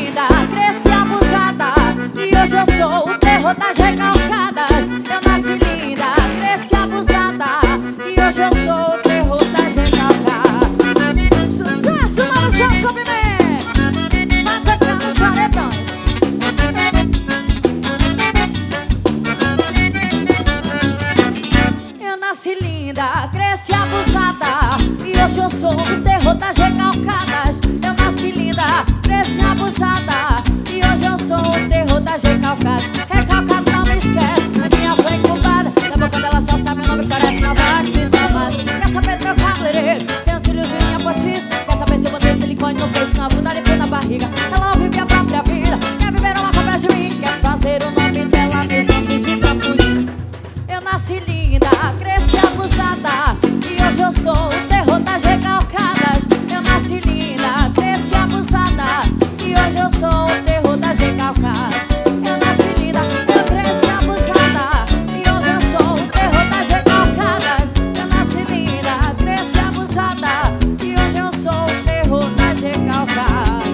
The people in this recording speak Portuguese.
linda, cresci abusada e hoje eu sou o terror das recalcadas. Eu nasci linda, cresci abusada e hoje eu sou o terror das recalcadas. Sucesso lá no Chão Copimé, vai tocando os paredões. Eu nasci linda, cresci abusada e hoje eu sou o terror das recalcadas. Eu nasci linda, cresci abusada e hoje eu sou o terror das recalcadas. Recalcado não me esquece, é minha avó incubada. Na boca dela só sabe meu nome, parece nova artista amada. Quer saber do meu cabeleireiro, sem os cílios e minha potiça? Quer saber se eu botei silicone no peito, na bunda e na barriga? Ela não vive a própria vida, quer viver uma cópia de mim, quer fazer o nome dela mesmo de trampolim. Eu nasci linda, cresci abusada e hoje eu sou o terror das recalcadas. Eu nasci linda, cresci abusada e hoje eu sou o terror das recalcadas. Eu nasci linda, eu cresci abusada e hoje eu sou o terror das recalcadas. Eu nasci linda, cresci abusada e hoje eu sou o terror das recalcadas.